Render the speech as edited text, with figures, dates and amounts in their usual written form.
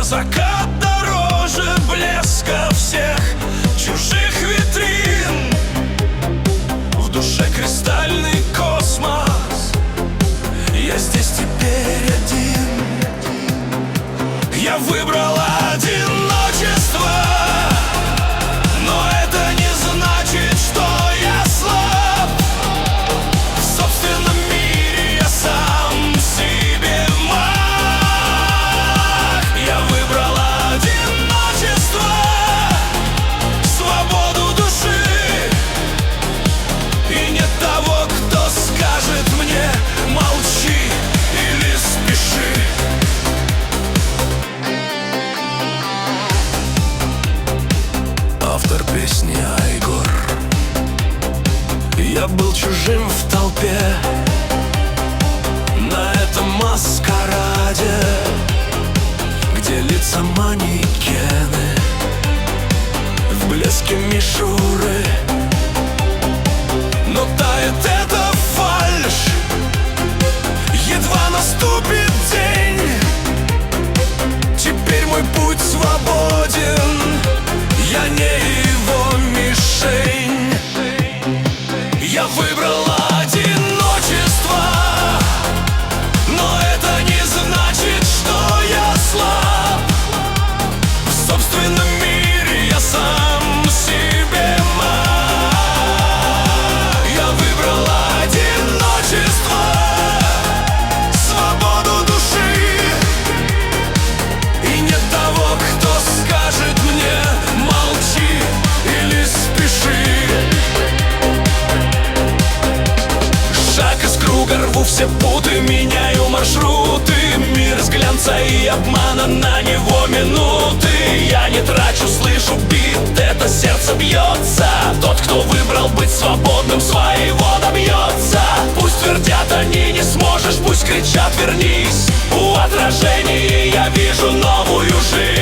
закат дороже блеска всех чужих витрин. В душе кристальный космос, я здесь теперь один. Я выбрал одиночество, но это не значит, что я слаб. В собственном мире я сам себе маг. Я выбрал одиночество, свободу души, и нет того, кто скажет мне: молчи или спеши. Автор песни Айгор. Я был чужим в толпе на этом маскараде, где лица манекены в блеске мишуры. Но тает эта фальшь, едва наступит день. Теперь мой путь свободен, я не его мишень. Я выбрал одиночество, но это не значит, что я слаб. В собственном мире я сам себе маг. Я выбрал одиночество, свободу души, и нет того, кто скажет мне: молчи или спеши. Шаг из круга, рву все путы, меняю маршруты. Мир с глянца и обмана, на него минуты. Я не трачу, слышу бит, это сердце бьется. Тот, кто выбрал быть свободным, своего добьется. Пусть твердят они: не сможешь, пусть кричат: вернись. У отражений я вижу новую жизнь.